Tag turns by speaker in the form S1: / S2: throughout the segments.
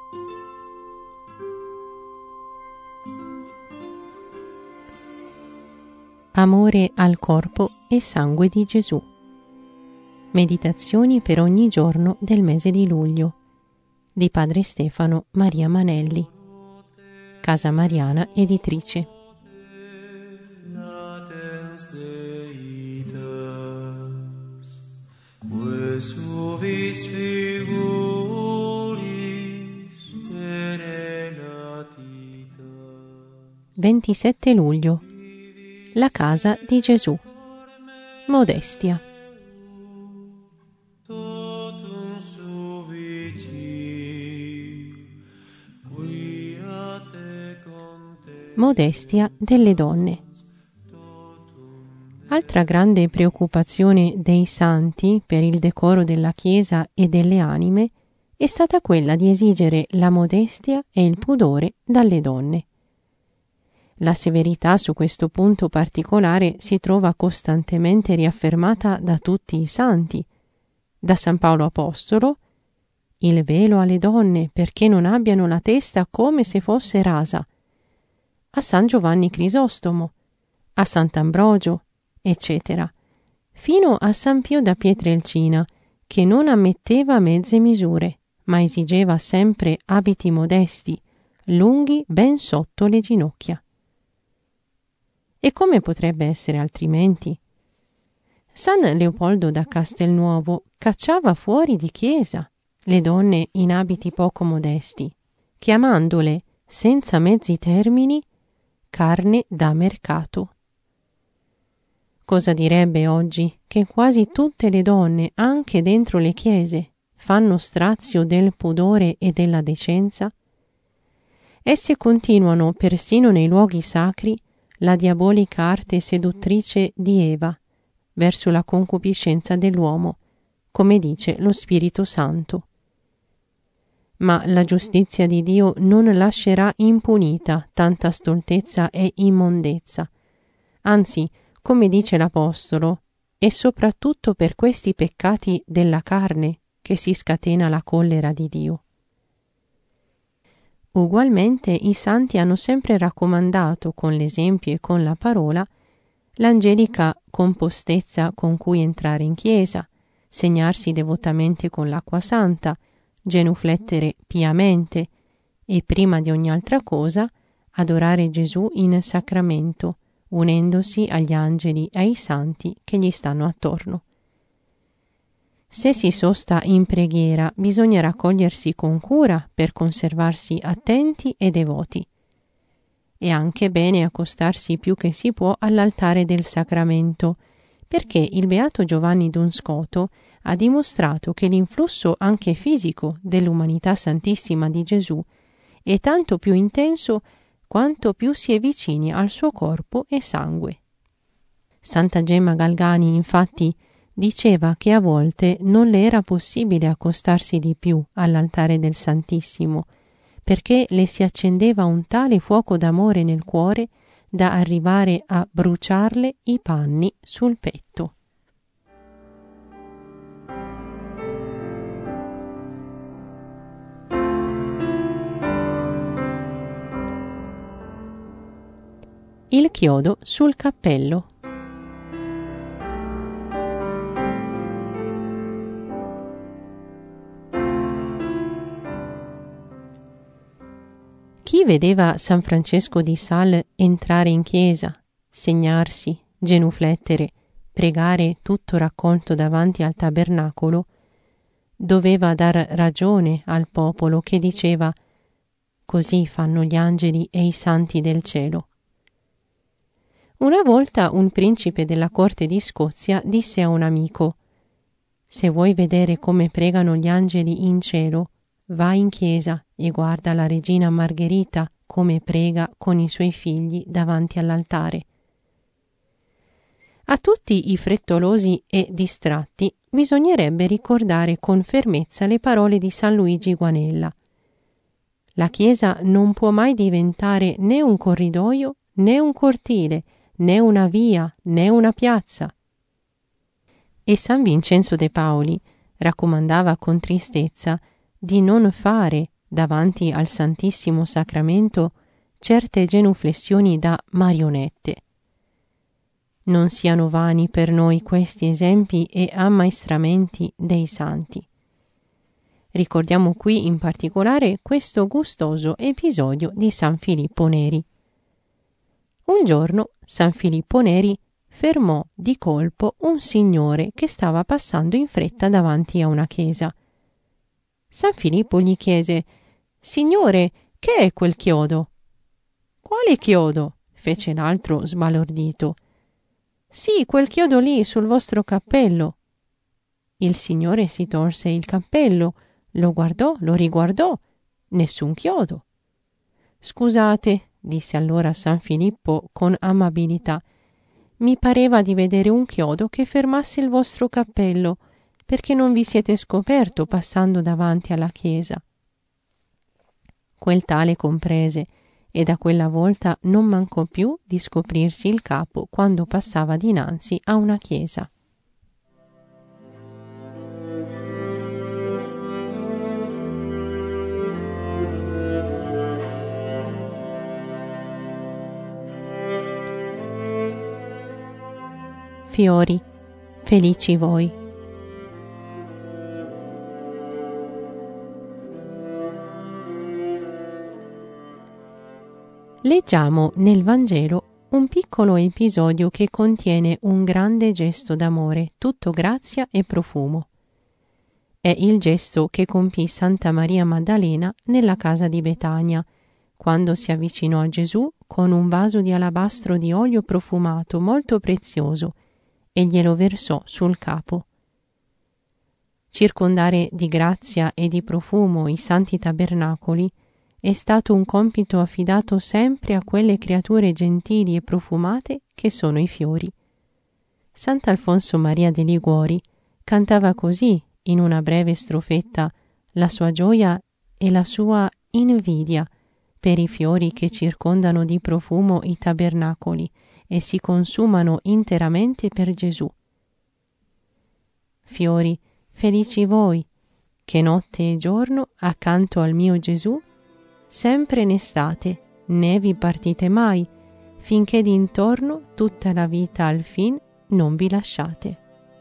S1: Amore al corpo e sangue di Gesù. Meditazioni per ogni giorno del mese di luglio di Padre Stefano Maria Manelli, Casa Mariana Editrice. (27 luglio) La casa di Gesù. Modestia. Modestia delle donne. Altra grande preoccupazione dei santi per il decoro della Chiesa e delle anime è stata quella di esigere la modestia e il pudore dalle donne. La severità su questo punto particolare si trova costantemente riaffermata da tutti i santi, da San Paolo Apostolo, il velo alle donne perché non abbiano la testa come se fosse rasa, a San Giovanni Crisostomo, a Sant'Ambrogio, eccetera, fino a San Pio da Pietrelcina, che non ammetteva mezze misure, ma esigeva sempre abiti modesti, lunghi ben sotto le ginocchia. E come potrebbe essere altrimenti? San Leopoldo da Castelnuovo cacciava fuori di chiesa le donne in abiti poco modesti, chiamandole, senza mezzi termini, carne da mercato. Cosa direbbe oggi che quasi tutte le donne, anche dentro le chiese, fanno strazio del pudore e della decenza? Esse continuano persino nei luoghi sacri la diabolica arte seduttrice di Eva verso la concupiscenza dell'uomo, come dice lo Spirito Santo. Ma la giustizia di Dio non lascerà impunita tanta stoltezza e immondezza. Anzi, come dice l'Apostolo, è soprattutto per questi peccati della carne che si scatena la collera di Dio. Ugualmente i santi hanno sempre raccomandato con l'esempio e con la parola l'angelica compostezza con cui entrare in chiesa, segnarsi devotamente con l'acqua santa, genuflettere piamente e prima di ogni altra cosa adorare Gesù in sacramento, unendosi agli angeli e ai santi che gli stanno attorno. Se si sosta in preghiera, bisogna raccogliersi con cura per conservarsi attenti e devoti. È anche bene accostarsi più che si può all'altare del sacramento, perché il beato Giovanni d'Unscoto ha dimostrato che l'influsso anche fisico dell'umanità santissima di Gesù è tanto più intenso quanto più si è vicini al suo corpo e sangue. Santa Gemma Galgani, infatti, diceva che a volte non le era possibile accostarsi di più all'altare del Santissimo, perché le si accendeva un tale fuoco d'amore nel cuore da arrivare a bruciarle i panni sul petto. Il chiodo sul cappello. Chi vedeva San Francesco di Sales entrare in chiesa, segnarsi, genuflettere, pregare tutto raccolto davanti al tabernacolo, doveva dar ragione al popolo che diceva: così fanno gli angeli e i santi del cielo. Una volta un principe della corte di Scozia disse a un amico: se vuoi vedere come pregano gli angeli in cielo, vai in chiesa e guarda la regina Margherita come prega con i suoi figli davanti all'altare. A tutti i frettolosi e distratti bisognerebbe ricordare con fermezza le parole di San Luigi Guanella: la chiesa non può mai diventare né un corridoio, né un cortile, né una via, né una piazza. E San Vincenzo de Paoli raccomandava con tristezza di non fare davanti al Santissimo Sacramento, certe genuflessioni da marionette. Non siano vani per noi questi esempi e ammaestramenti dei santi. Ricordiamo qui in particolare questo gustoso episodio di San Filippo Neri. Un giorno San Filippo Neri fermò di colpo un signore che stava passando in fretta davanti a una chiesa. San Filippo gli chiese: «Signore, che è quel chiodo?» «Quale chiodo?» fece l'altro sbalordito. «Sì, quel chiodo lì sul vostro cappello». Il signore si tolse il cappello, lo guardò, lo riguardò, nessun chiodo. «Scusate», disse allora San Filippo con amabilità, «mi pareva di vedere un chiodo che fermasse il vostro cappello, perché non vi siete scoperto passando davanti alla chiesa». Quel tale comprese e da quella volta non mancò più di scoprirsi il capo quando passava dinanzi a una chiesa. Fiori, felici voi. Leggiamo nel Vangelo un piccolo episodio che contiene un grande gesto d'amore, tutto grazia e profumo. È il gesto che compì Santa Maria Maddalena nella casa di Betania, quando si avvicinò a Gesù con un vaso di alabastro di olio profumato molto prezioso e glielo versò sul capo. Circondare di grazia e di profumo i santi tabernacoli è stato un compito affidato sempre a quelle creature gentili e profumate che sono i fiori. Sant'Alfonso Maria de' Liguori cantava così in una breve strofetta la sua gioia e la sua invidia per i fiori che circondano di profumo i tabernacoli e si consumano interamente per Gesù. Fiori, felici voi, che notte e giorno accanto al mio Gesù sempre ne state, né vi partite mai, finché d'intorno tutta la vita al fin non vi lasciate.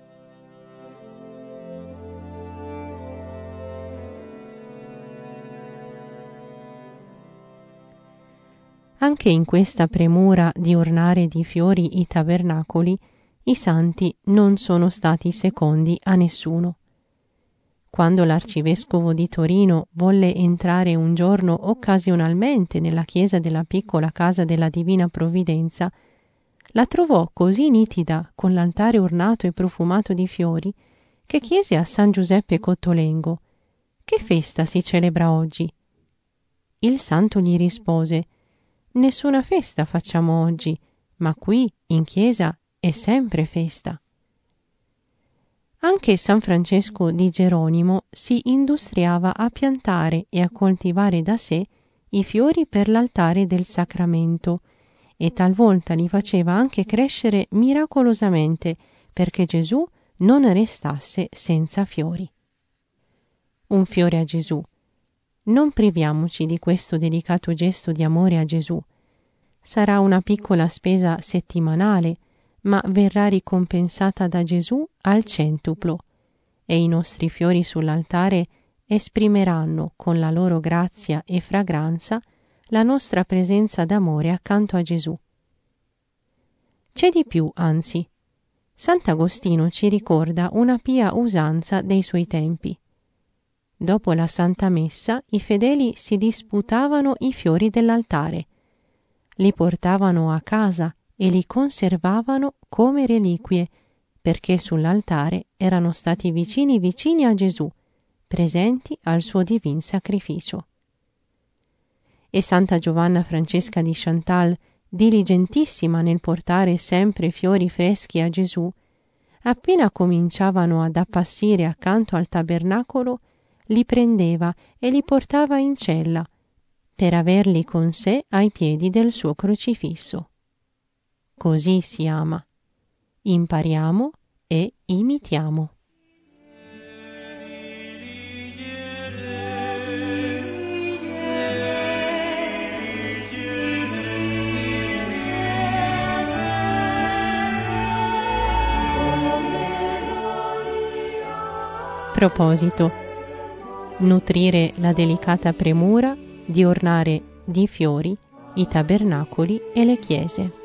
S1: Anche in questa premura di ornare di fiori i tabernacoli, i santi non sono stati secondi a nessuno. Quando l'arcivescovo di Torino volle entrare un giorno occasionalmente nella chiesa della piccola casa della Divina Provvidenza, la trovò così nitida con l'altare ornato e profumato di fiori che chiese a San Giuseppe Cottolengo: «Che festa si celebra oggi?» Il santo gli rispose: «Nessuna festa facciamo oggi, ma qui in chiesa è sempre festa». Anche San Francesco di Geronimo si industriava a piantare e a coltivare da sé i fiori per l'altare del sacramento e talvolta li faceva anche crescere miracolosamente perché Gesù non restasse senza fiori. Un fiore a Gesù. Non priviamoci di questo delicato gesto di amore a Gesù. Sarà una piccola spesa settimanale, ma verrà ricompensata da Gesù al centuplo, e i nostri fiori sull'altare esprimeranno con la loro grazia e fragranza la nostra presenza d'amore accanto a Gesù. C'è di più, anzi. Sant'Agostino ci ricorda una pia usanza dei suoi tempi. Dopo la Santa Messa i fedeli si disputavano i fiori dell'altare, li portavano a casa e li conservavano come reliquie, perché sull'altare erano stati vicini a Gesù, presenti al suo divin sacrificio. E Santa Giovanna Francesca di Chantal, diligentissima nel portare sempre fiori freschi a Gesù, appena cominciavano ad appassire accanto al tabernacolo, li prendeva e li portava in cella, per averli con sé ai piedi del suo crocifisso. Così si ama. Impariamo e imitiamo. proposito: nutrire la delicata premura di ornare di fiori i tabernacoli e le chiese.